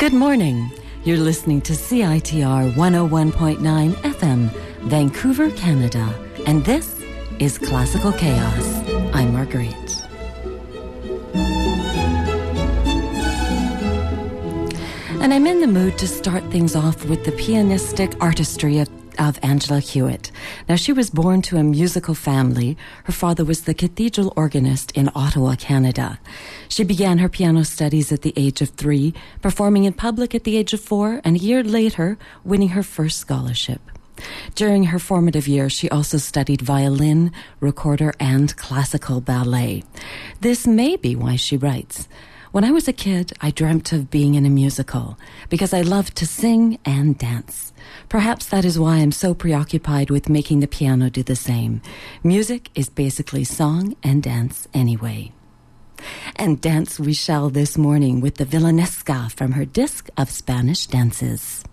Good morning. You're listening to CITR 101.9 FM, Vancouver, Canada. And this is Classical Chaos. I'm Marguerite. And I'm in the mood to start things off with the pianistic artistry of Angela Hewitt. Now, she was born to a musical family. Her father was the cathedral organist in Ottawa, Canada. She began her piano studies at the age of 3, performing in public at the age of 4, and a year later, winning her first scholarship. During her formative years, she also studied violin, recorder, and classical ballet. This may be why she writes, "When I was a kid, I dreamt of being in a musical because I loved to sing and dance. Perhaps that is why I'm so preoccupied with making the piano do the same. Music is basically song and dance anyway." And dance we shall this morning with the Villanesca from her disc of Spanish dances.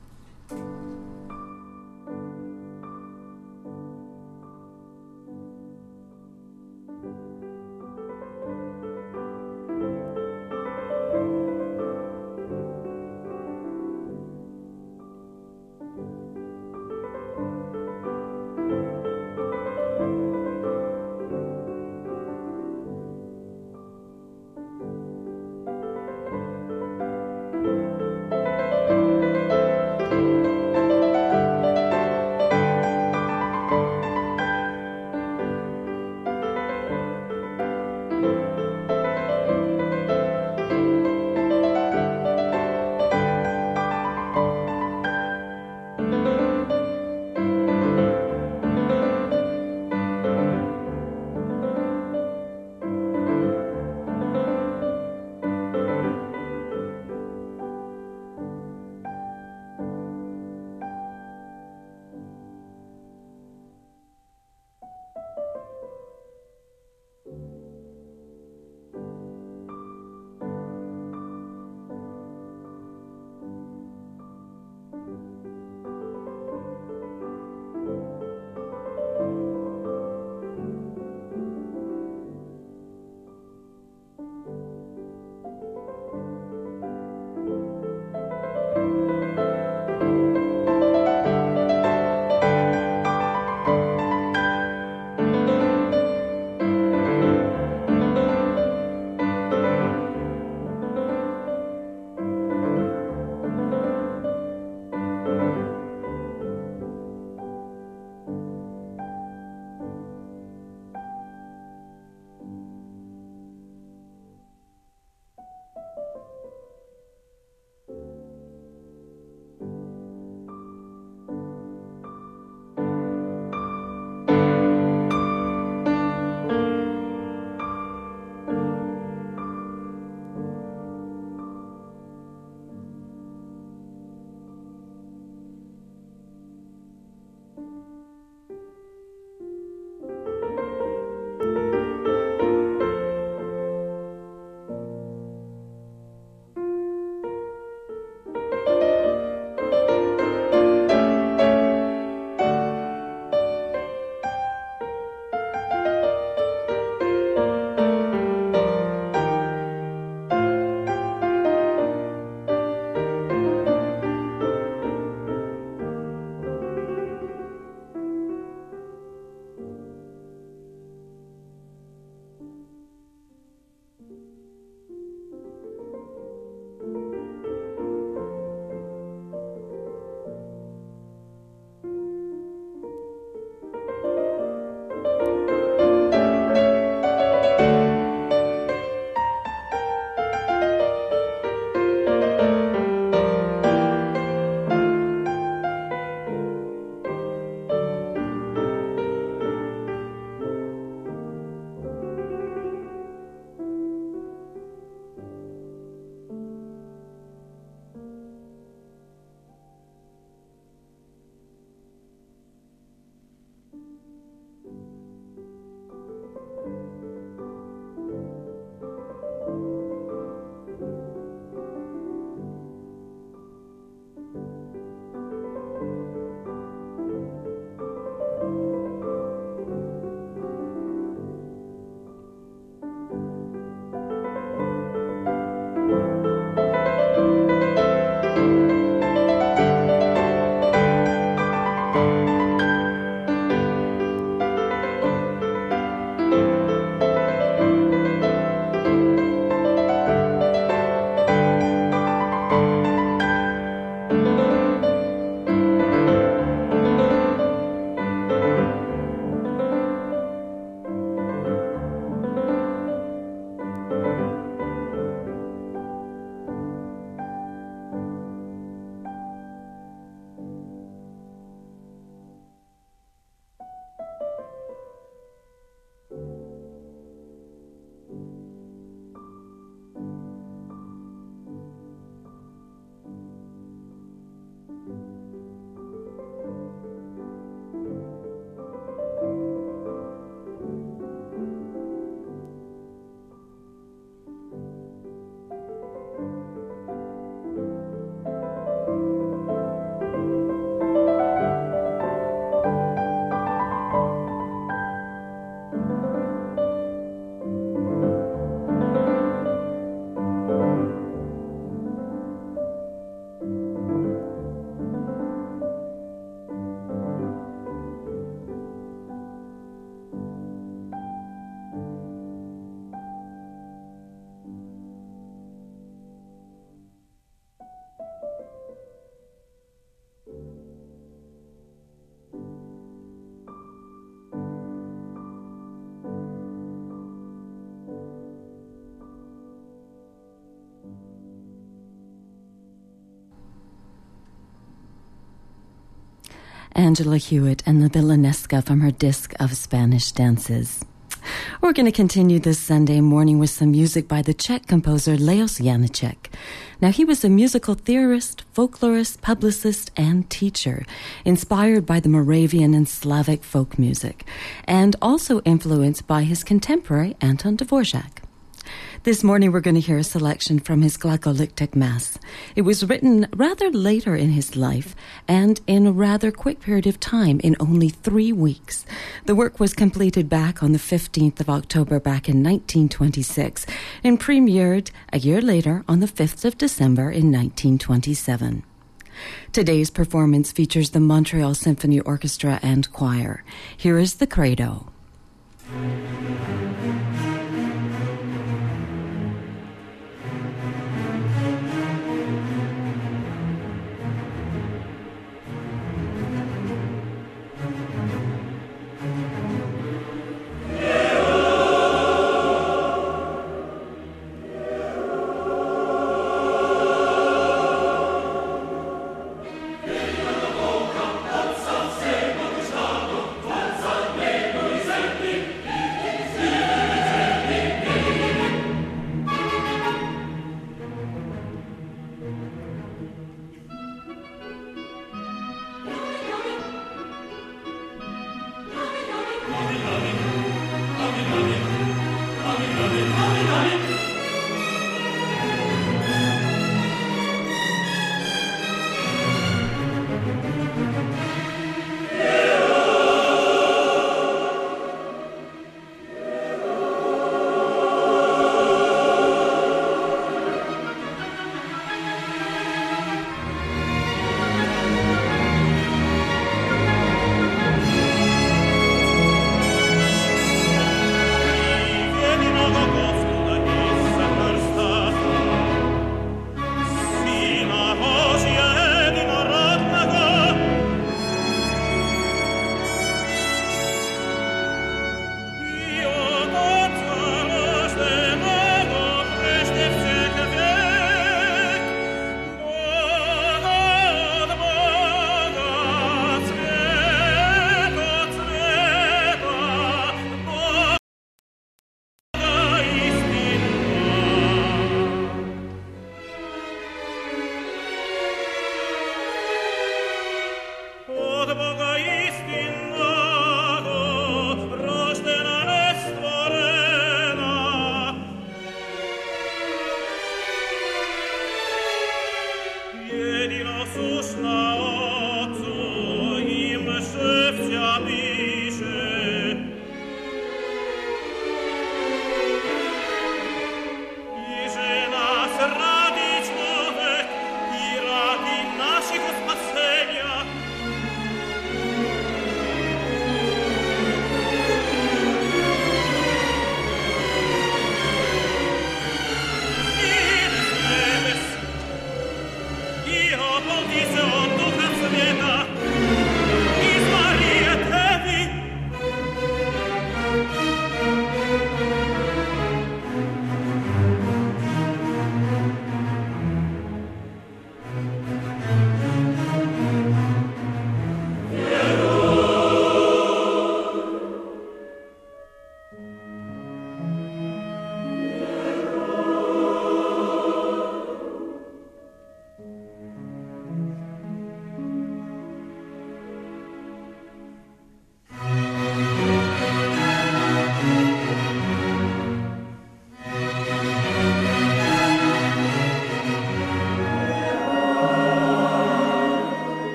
Angela Hewitt and the Villanesca from her disc of Spanish dances. We're going to continue this Sunday morning with some music by the Czech composer Leos Janáček. Now, he was a musical theorist, folklorist, publicist, and teacher, inspired by the Moravian and Slavic folk music, and also influenced by his contemporary Anton Dvorak. This morning we're going to hear a selection from his Glagolitic Mass. It was written rather later in his life and in a rather quick period of time, in only 3 weeks. The work was completed back on the 15th of October back in 1926 and premiered a year later on the 5th of December in 1927. Today's performance features the Montreal Symphony Orchestra and Choir. Here is the Credo.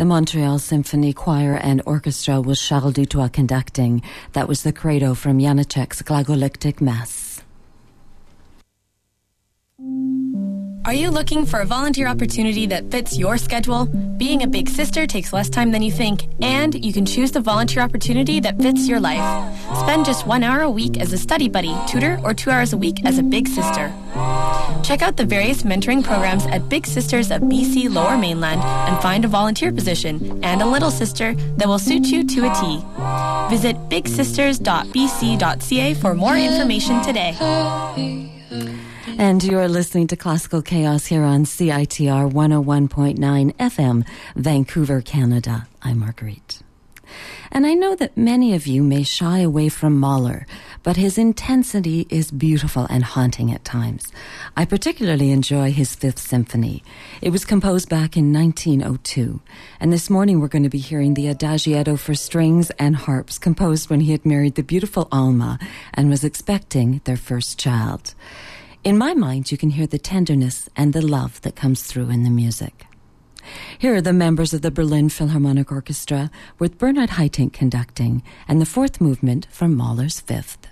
the Montreal Symphony Choir and Orchestra with Charles Dutoit conducting. That was the Credo from Janacek's Glagoliptic Mass. Are you looking for a volunteer opportunity that fits your schedule? Being a big sister takes less time than you think, and you can choose the volunteer opportunity that fits your life. Spend just 1 hour a week as a study buddy, tutor, or 2 hours a week as a big sister. Check out the various mentoring programs at Big Sisters of BC Lower Mainland and find a volunteer position and a little sister that will suit you to a T. Visit bigsisters.bc.ca for more information today. And you're listening to Classical Chaos here on CITR 101.9 FM, Vancouver, Canada. I'm Marguerite. And I know that many of you may shy away from Mahler, but his intensity is beautiful and haunting at times. I particularly enjoy his Fifth Symphony. It was composed back in 1902, and this morning we're going to be hearing the Adagietto for strings and harps composed when he had married the beautiful Alma and was expecting their first child. In my mind, you can hear the tenderness and the love that comes through in the music. Here are the members of the Berlin Philharmonic Orchestra with Bernhard Haitink conducting and the fourth movement from Mahler's Fifth.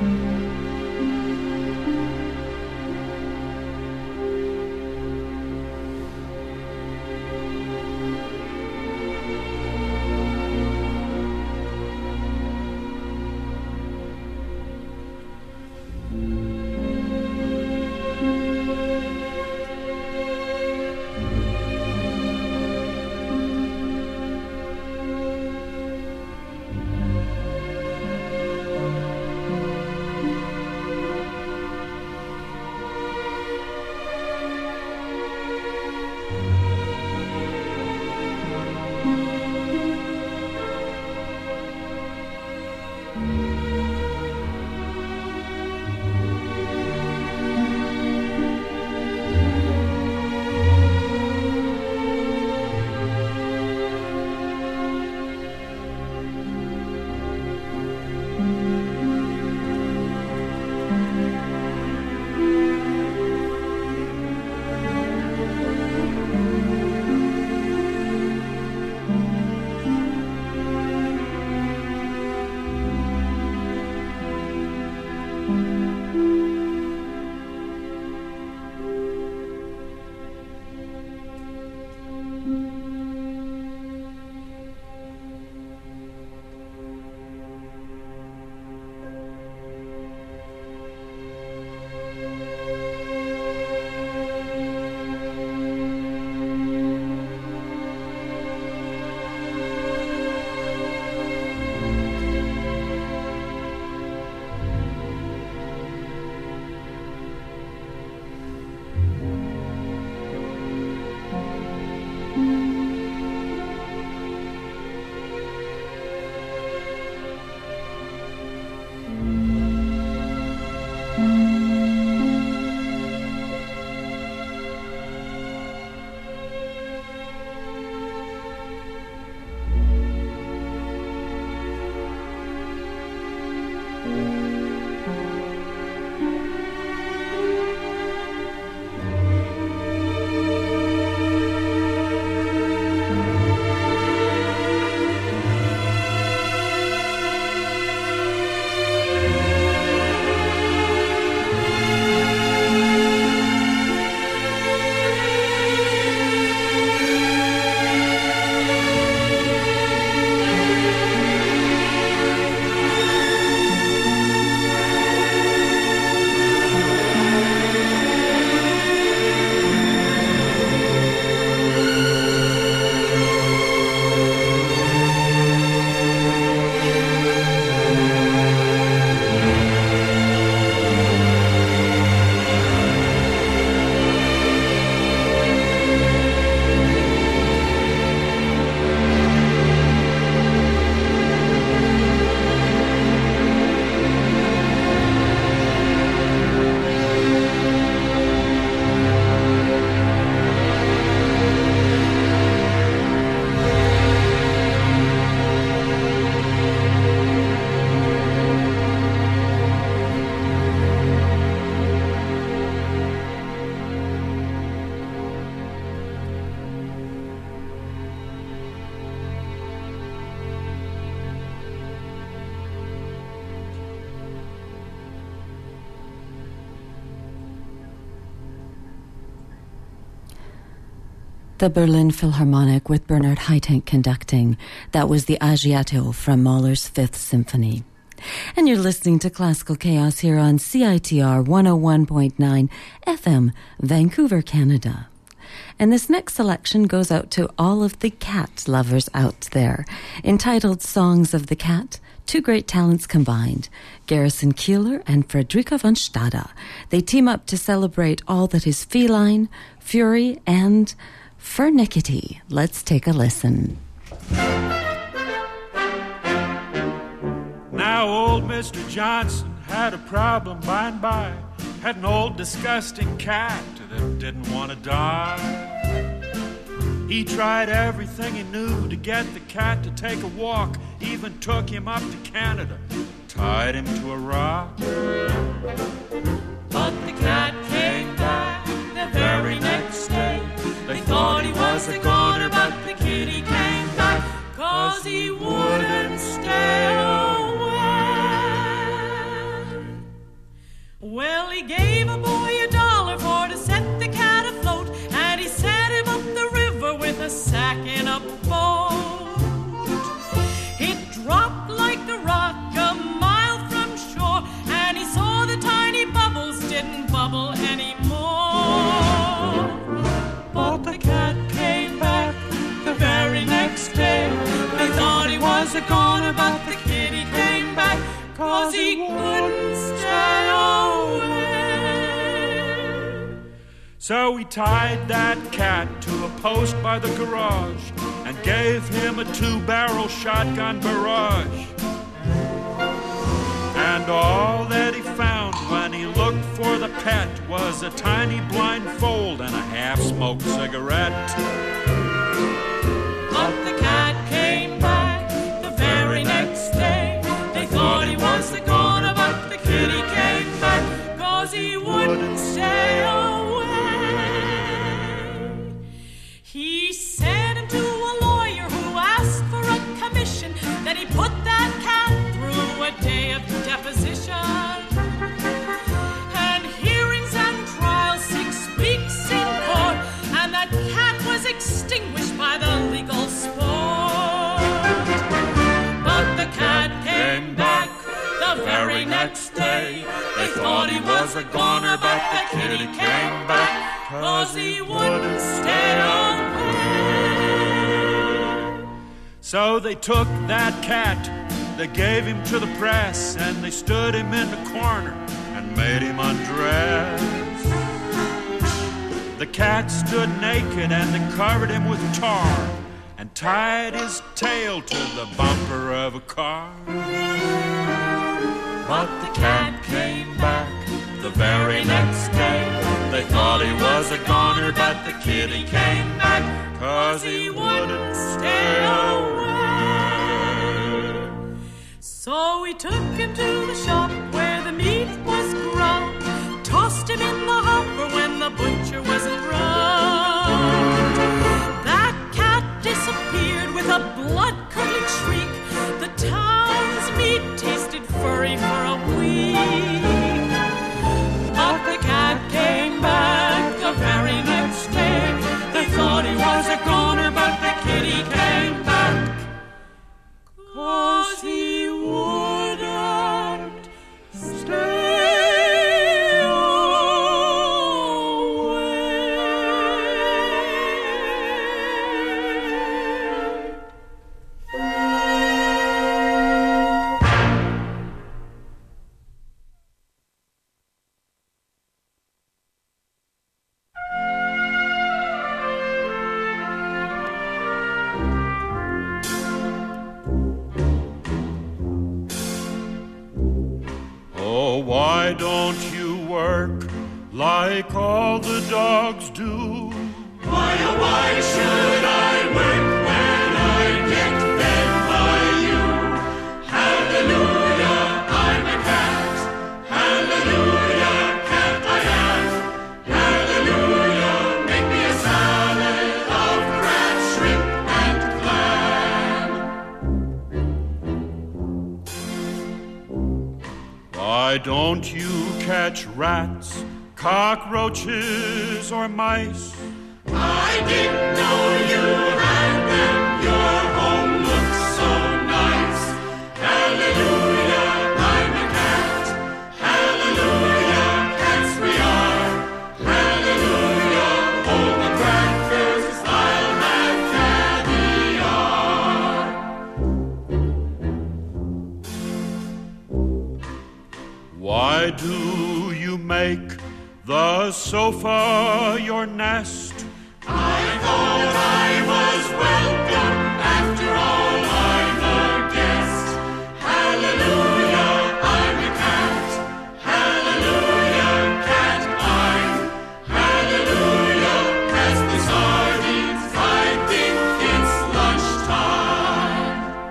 The Berlin Philharmonic with Bernard Haitink conducting. That was the Agiato from Mahler's Fifth Symphony. And you're listening to Classical Chaos here on CITR 101.9 FM, Vancouver, Canada. And this next selection goes out to all of the cat lovers out there. Entitled Songs of the Cat, two great talents combined, Garrison Keillor and Friederike von Stade. They team up to celebrate all that is feline, fury, and furnicity. Let's take a listen. Now old Mr. Johnson had a problem by and by. Had an old disgusting cat that didn't want to die. He tried everything he knew to get the cat to take a walk. Even took him up to Canada, tied him to a rock. But the cat came back the very next day. They thought he was a goner, but the kitty came back, 'cause he wouldn't stay away. was a goner, but the kitty came back, 'cause he couldn't stay away. So we tied that cat to a post by the garage and gave him a 2-barrel shotgun barrage. And all that he found when he looked for the pet was a tiny blindfold and a half-smoked cigarette. But the cat came back the very next day. They thought he was the goner, but the kitty came back, 'cause he wouldn't stay away. He sent him to a lawyer who asked for a commission. Then he put that cat through a day of deposition. And hearings and trials, 6 weeks in court, and that cat was extinguished by the legal sport. But the cat came back the very next day. They thought he was a goner, but the kitty came back, 'cause he wouldn't stay away. So they took that cat, they gave him to the press, and they stood him in the corner and made him undress. The cat stood naked and they covered him with tar and tied his tail to the bumper of a car. But the cat came back the very next day. They thought he was a goner, but the kitty came back, 'cause he wouldn't stay away. So we took him to the shop where the meat was ground, tossed him in the hopper when the butcher wasn't round. That cat disappeared with a blood-curdling shriek. The town's meat tasted furry for a week. But the cat came back the very next day. They thought he was a goner, but the kitty came back, 'cause he wouldn't stay Why don't you work like all the dogs do? Why, oh, why should I work when I get fed by you? Hallelujah, I'm a cat. Hallelujah, cat I am. Hallelujah, make me a salad of crab, shrimp, and clam. Why don't you catch rats, cockroaches, or mice? I didn't know you had them. Your home looks so nice. Hallelujah, I'm a cat. Hallelujah, cats we are. Hallelujah, hold the crackers, I'll have caviar. Why do you make the sofa your nest? I thought I was welcome. After all, I'm a guest. Hallelujah, I'm a cat. Hallelujah, cat I'm. Hallelujah, pass the sardines. I think it's lunchtime.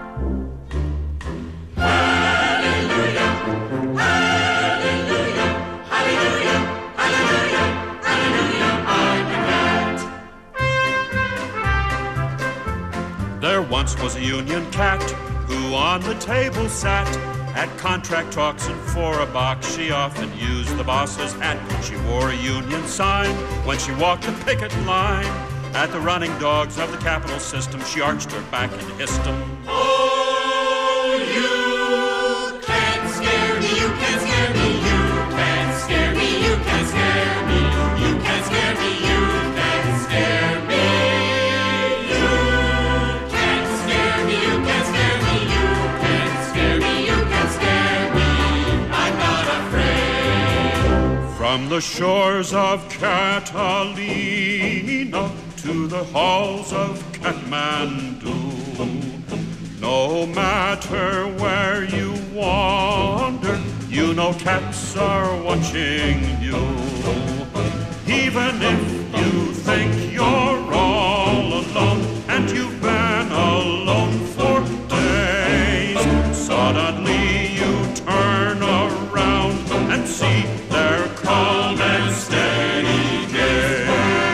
Hallelujah, hallelujah, hallelujah, hallelujah, hallelujah, I'm a cat. There once was a union cat who on the table sat. At contract talks and for a box, she often used the boss's hat. She wore a union sign when she walked the picket line. At the running dogs of the capital system, she arched her back and hissed 'em. Oh, you can't scare me, you can't scare me, you can't scare me, you can't scare me, you can't scare me, you can't scare me, you can't scare me, you can't scare me, you From the shores of Catalina to the halls of Kathmandu, no matter where you wander, you know cats are watching you. Even if you think you're all alone and you've been alone for days, suddenly you turn around and see their calm and steady gaze.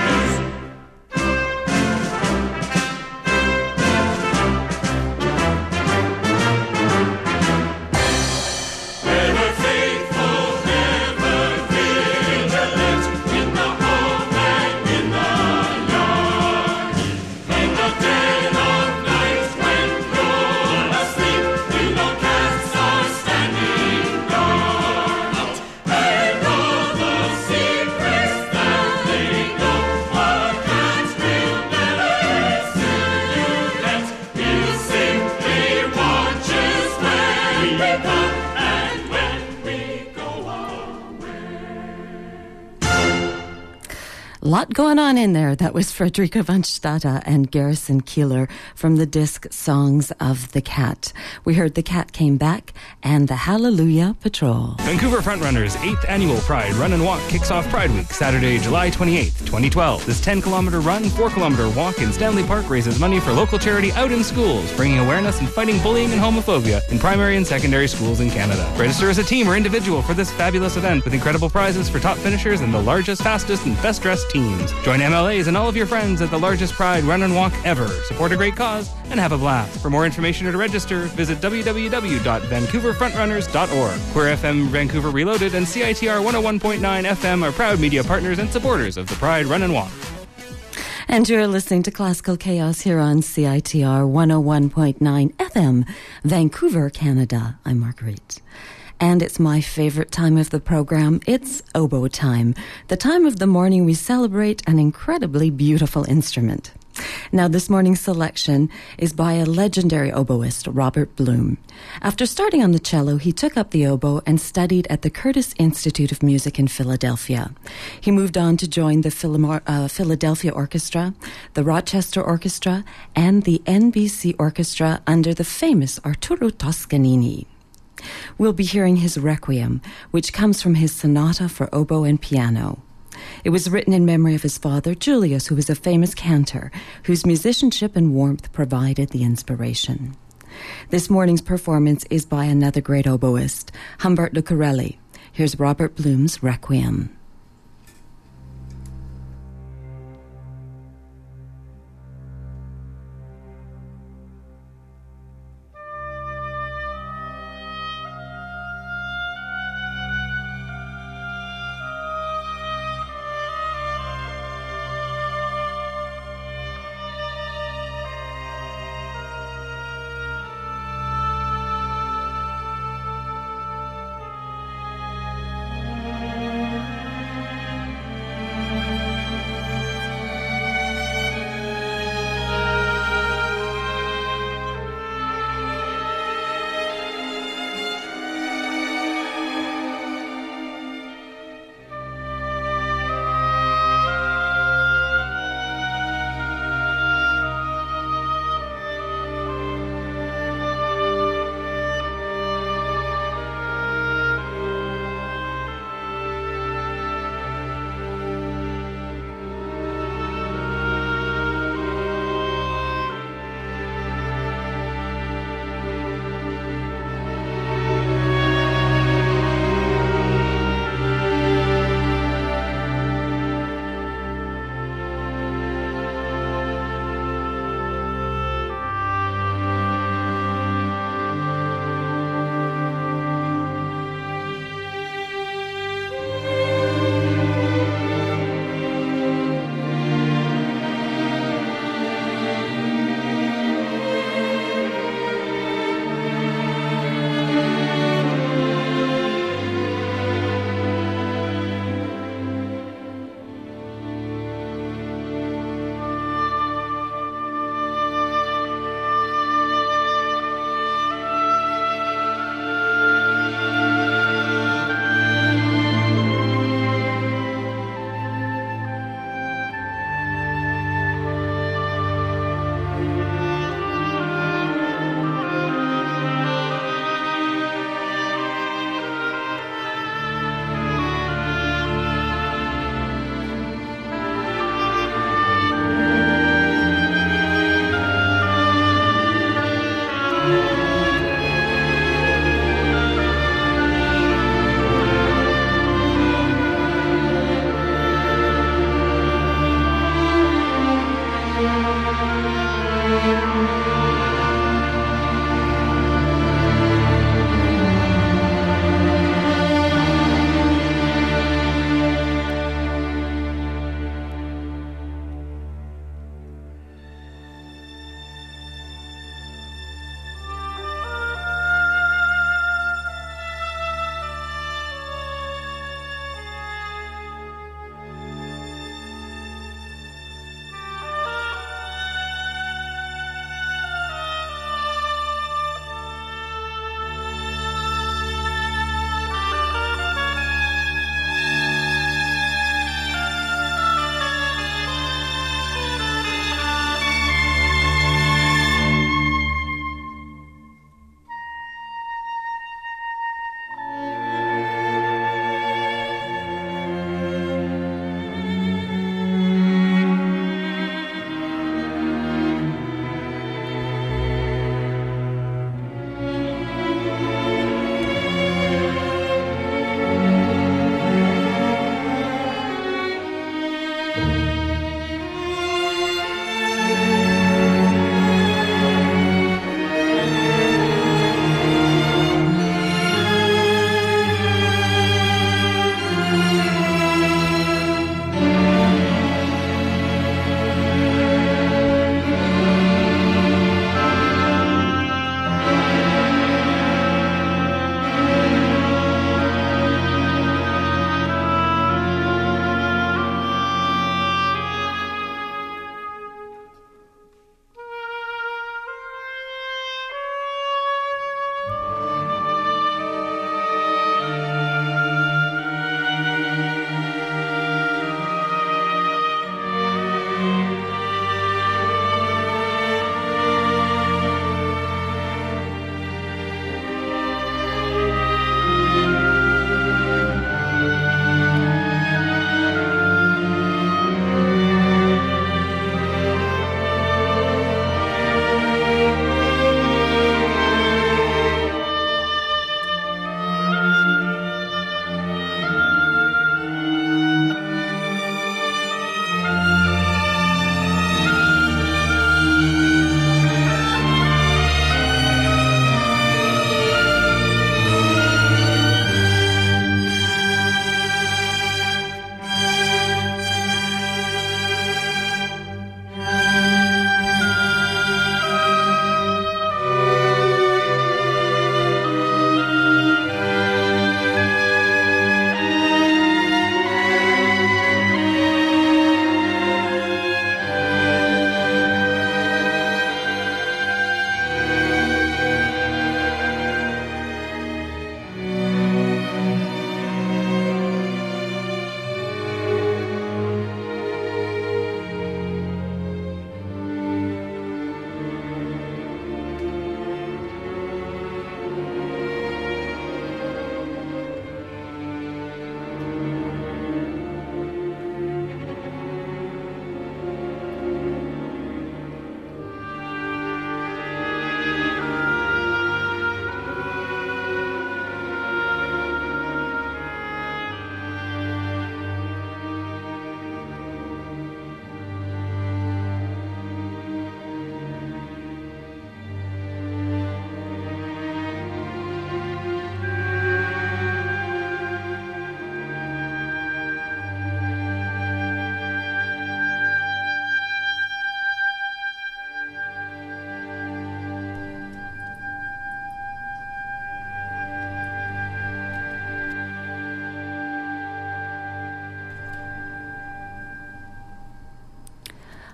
Lot going on in there. That was Frederica von Stade and Garrison Keillor from the disc Songs of the Cat. We heard The Cat Came Back and the Hallelujah Patrol. Vancouver Frontrunners' 8th Annual Pride Run and Walk kicks off Pride Week, Saturday, July 28th, 2012. This 10-kilometer run, 4-kilometer walk in Stanley Park raises money for local charity Out in Schools, bringing awareness and fighting bullying and homophobia in primary and secondary schools in Canada. Register as a team or individual for this fabulous event with incredible prizes for top finishers and the largest, fastest, and best-dressed teams. Join MLAs and all of your friends at the largest Pride Run and Walk ever. Support a great cause and have a blast. For more information or to register, visit www.vancouverfrontrunners.org. Queer FM Vancouver Reloaded and CITR 101.9 FM are proud media partners and supporters of the Pride Run and Walk. And you're listening to Classical Chaos here on CITR 101.9 FM, Vancouver, Canada. I'm Marguerite. And it's my favorite time of the program. It's oboe time, the time of the morning we celebrate an incredibly beautiful instrument. Now, this morning's selection is by a legendary oboist, Robert Bloom. After starting on the cello, he took up the oboe and studied at the Curtis Institute of Music in Philadelphia. He moved on to join the Philadelphia Orchestra, the Rochester Orchestra, and the NBC Orchestra under the famous Arturo Toscanini. We'll be hearing his Requiem, which comes from his sonata for oboe and piano. It was written in memory of his father, Julius, who was a famous cantor, whose musicianship and warmth provided the inspiration. This morning's performance is by another great oboist, Humbert Lucarelli. Here's Robert Bloom's Requiem.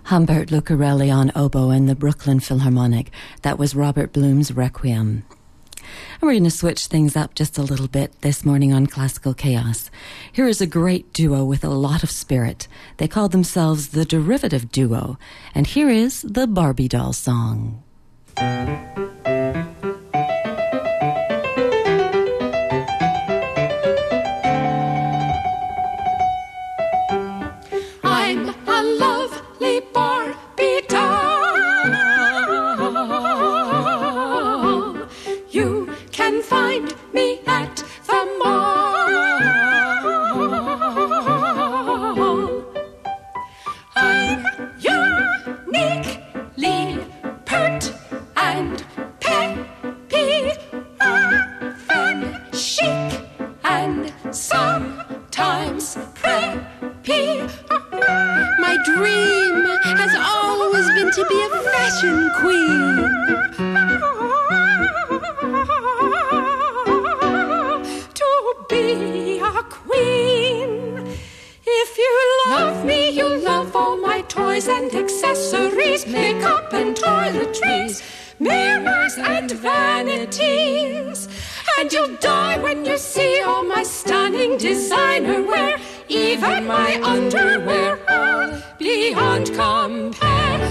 Humbert Lucarelli on oboe and the Brooklyn Philharmonic. That was Robert Bloom's Requiem. And we're going to switch things up just a little bit this morning on Classical Chaos. Here is a great duo with a lot of spirit. They call themselves the Derivative Duo. And here is the Barbie Doll Song. I'm a lovely Barbie doll. You can find me at the mall. I'm uniquely pert and peppy, often chic and sometimes preppy. My dream has always been to be a fashion queen. To be a queen. If you love me, you'll love all my toys and accessories, makeup and toiletries, mirrors and vanities. And you'll die when you see all my stunning designer wear, even my underwear, all beyond compare.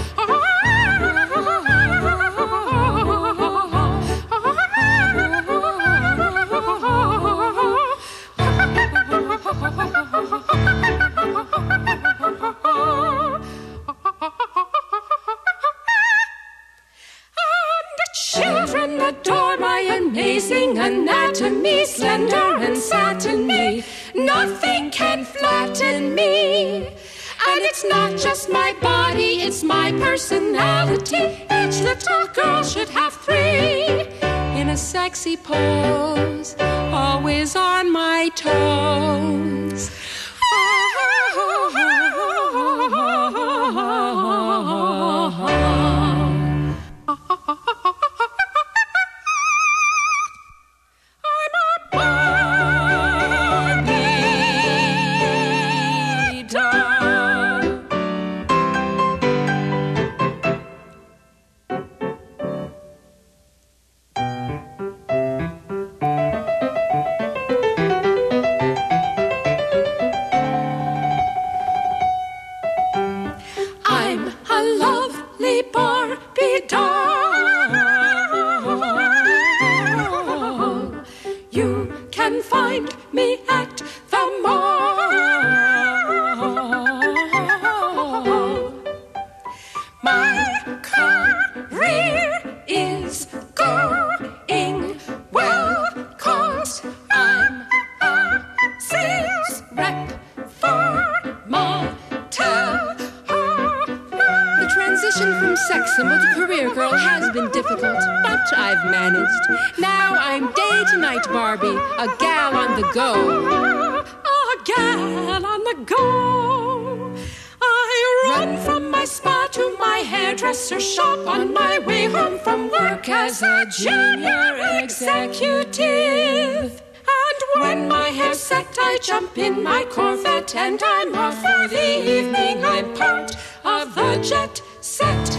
Children adore my amazing anatomy, slender and satiny. Nothing can flatten me. And it's not just my body, it's my personality. Each little girl should have three. In a sexy pose, always on my toes. Junior executive. And when my hair's set, I jump in my Corvette and I'm off for the evening. I'm part of the jet set.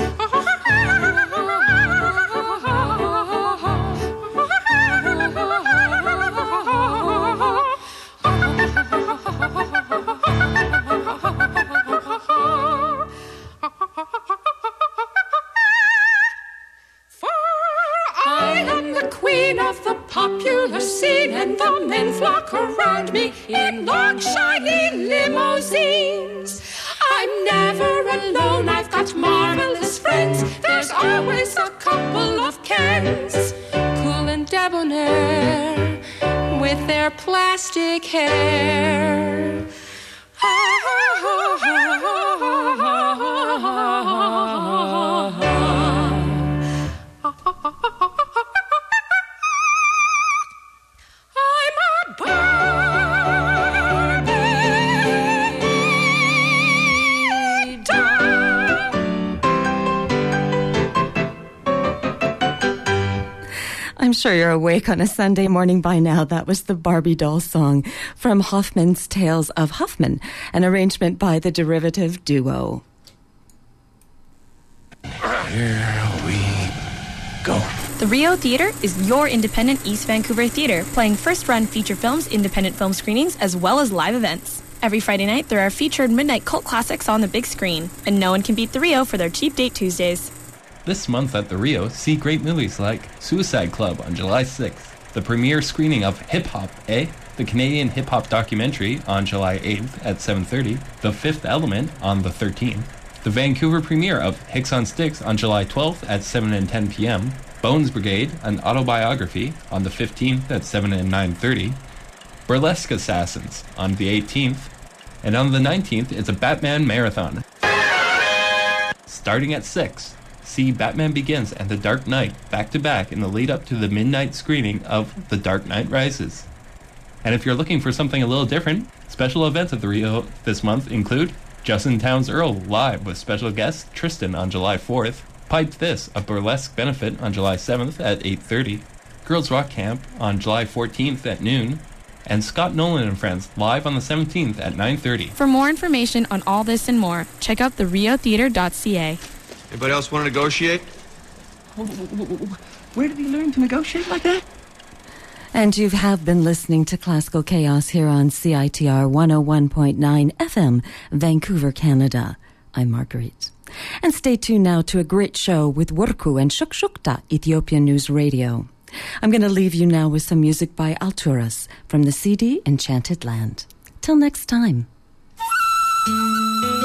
And the men flock around me in long, shiny limousines. I'm never alone, I've got marvelous friends. There's always a couple of Kens, cool and debonair, with their plastic hair. I'm sure you're awake on a Sunday morning by now. That was the Barbie Doll Song from Hoffman's Tales of Hoffman, an arrangement by the Derivative Duo. Here we go. The Rio Theatre is your independent East Vancouver theatre, playing first-run feature films, independent film screenings, as well as live events. Every Friday night, there are featured midnight cult classics on the big screen, and no one can beat the Rio for their cheap date Tuesdays. This month at the Rio, see great movies like Suicide Club on July 6th, the premiere screening of Hip Hop, the Canadian hip-hop documentary on July 8th at 7:30, The Fifth Element on the 13th, the Vancouver premiere of Hicks on Sticks on July 12th at 7 and 10 p.m., Bones Brigade, an autobiography, on the 15th at 7 and 9:30, Burlesque Assassins on the 18th, and on the 19th, it's a Batman Marathon. Starting at 6, see Batman Begins and The Dark Knight back-to-back in the lead-up to the midnight screening of The Dark Knight Rises. And if you're looking for something a little different, special events at the Rio this month include Justin Townes Earl live with special guest Tristan on July 4th, Pipe This, a burlesque benefit on July 7th at 8:30, Girls Rock Camp on July 14th at noon, and Scott Nolan and Friends live on the 17th at 9:30. For more information on all this and more, check out theriotheatre.ca. Anybody else want to negotiate? Where did he learn to negotiate like that? And you have been listening to Classical Chaos here on CITR 101.9 FM, Vancouver, Canada. I'm Marguerite. And stay tuned now to a great show with Wurku and Shukshukta, Ethiopian News Radio. I'm going to leave you now with some music by Alturas from the CD Enchanted Land. Till next time.